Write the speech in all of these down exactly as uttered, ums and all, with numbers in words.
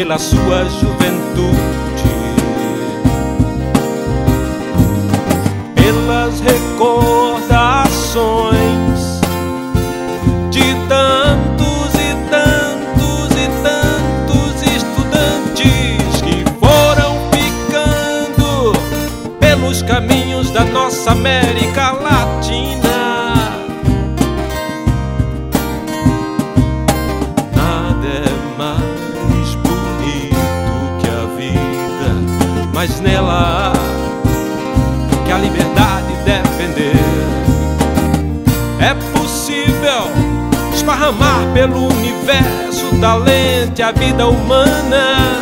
pela sua juventude, pelas recordações de tantos e tantos e tantos estudantes que foram ficando pelos caminhos da nossa América Latina. Nada é mais bonito que a vida, mas nela há que a liberdade defender. É possível esparramar pelo universo o talento e a vida humana,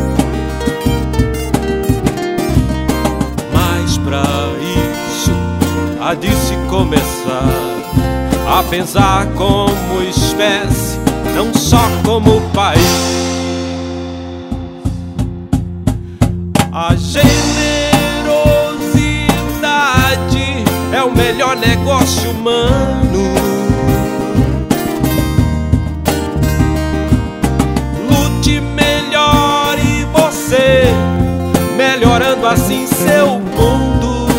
mas pra isso há de se começar a pensar como espécie, não só como país. A generosidade é o melhor negócio humano. Lute melhor e você, melhorando assim seu mundo.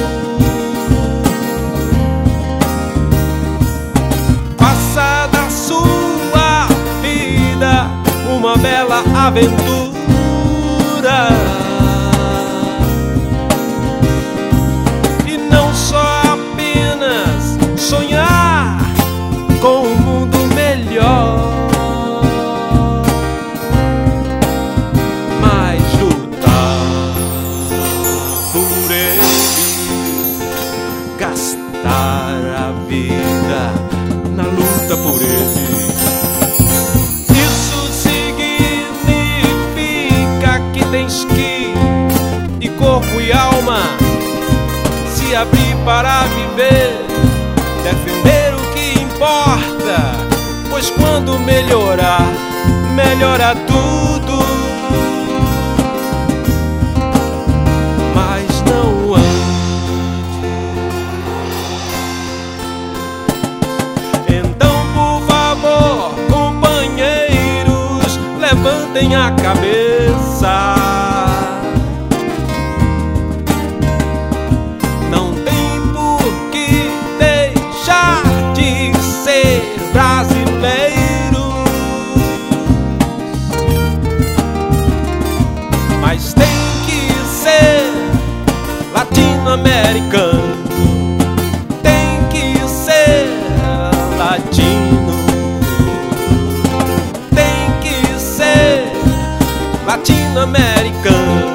Faça da sua vida uma bela aventura. Sonhar com um mundo melhor, mas lutar por ele, gastar a vida na luta por ele. Isso significa que tens que, de corpo e alma, se abrir para viver, defender o que importa, pois quando melhorar, melhora tudo. Mas não ande. Então, por favor, companheiros, levantem a cabeça. Brasileiros, mas tem que ser latino-americano, tem que ser latino, tem que ser latino-americano.